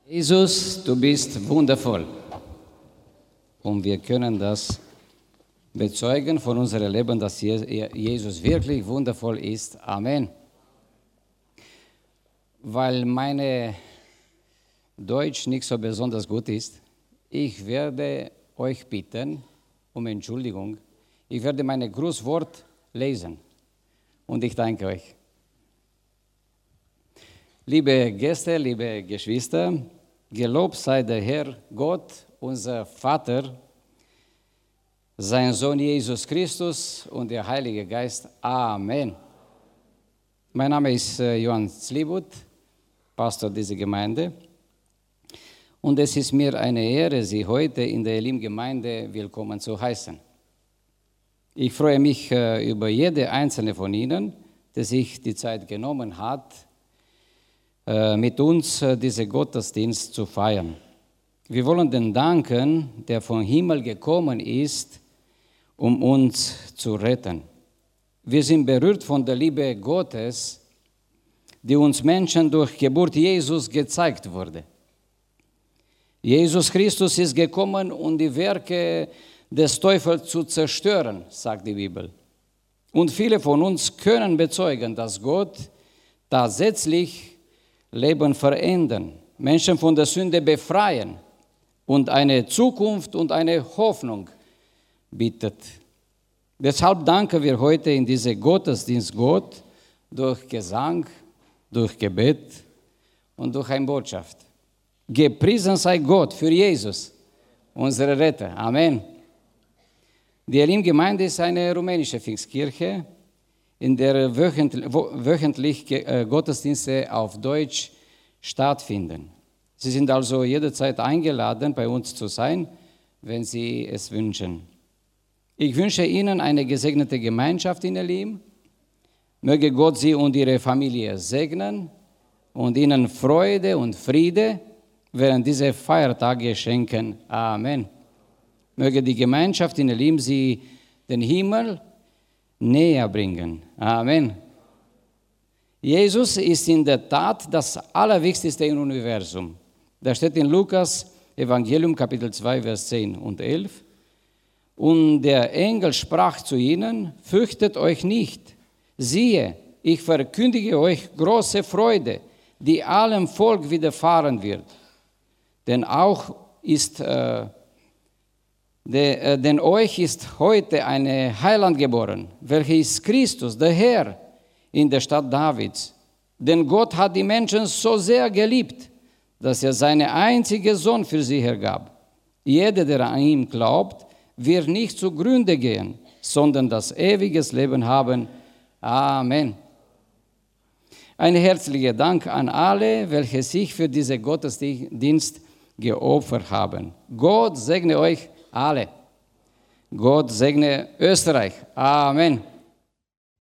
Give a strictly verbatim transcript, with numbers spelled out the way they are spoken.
Jesus, du bist wundervoll. Und wir können das bezeugen von unserem Leben, dass Jesus wirklich wundervoll ist. Amen. Weil meine Deutsch nicht so besonders gut ist, ich werde euch bitten um Entschuldigung. Ich werde mein Grußwort lesen. Und ich danke euch. Liebe Gäste, liebe Geschwister, gelobt sei der Herr Gott, unser Vater, sein Sohn Jesus Christus und der Heilige Geist. Amen. Mein Name ist Johann Zlibut, Pastor dieser Gemeinde. Und es ist mir eine Ehre, Sie heute in der Elim-Gemeinde willkommen zu heißen. Ich freue mich über jede einzelne von Ihnen, der sich die Zeit genommen hat, mit uns diesen Gottesdienst zu feiern. Wir wollen den danken, der vom Himmel gekommen ist, um uns zu retten. Wir sind berührt von der Liebe Gottes, die uns Menschen durch Geburt Jesus gezeigt wurde. Jesus Christus ist gekommen, um die Werke des Teufels zu zerstören, sagt die Bibel. Und viele von uns können bezeugen, dass Gott tatsächlich Leben verändern, Menschen von der Sünde befreien und eine Zukunft und eine Hoffnung bietet. Deshalb danken wir heute in diesem Gottesdienst Gott durch Gesang, durch Gebet und durch eine Botschaft. Gepriesen sei Gott für Jesus, unsere Retter. Amen. Die Elim-Gemeinde ist eine rumänische Pfingstkirche, in der wöchentlich Gottesdienste auf Deutsch stattfinden. Sie sind also jederzeit eingeladen, bei uns zu sein, wenn Sie es wünschen. Ich wünsche Ihnen eine gesegnete Gemeinschaft in Elim. Möge Gott Sie und Ihre Familie segnen und Ihnen Freude und Friede während dieser Feiertage schenken. Amen. Möge die Gemeinschaft in Elim Sie den Himmel näher bringen. Amen. Jesus ist in der Tat das Allerwichtigste im Universum. Das steht in Lukas Evangelium Kapitel zwei, Vers zehn und elf. Und der Engel sprach zu ihnen, fürchtet euch nicht. Siehe, ich verkündige euch große Freude, die allem Volk widerfahren wird. Denn auch ist äh, De, äh, denn euch ist heute ein Heiland geboren, welcher ist Christus, der Herr, in der Stadt Davids. Denn Gott hat die Menschen so sehr geliebt, dass er seinen einzigen Sohn für sie hergab. Jeder, der an ihn glaubt, wird nicht zugrunde gehen, sondern das ewige Leben haben. Amen. Ein herzlicher Dank an alle, welche sich für diesen Gottesdienst geopfert haben. Gott segne euch alle. Gott segne Österreich. Amen.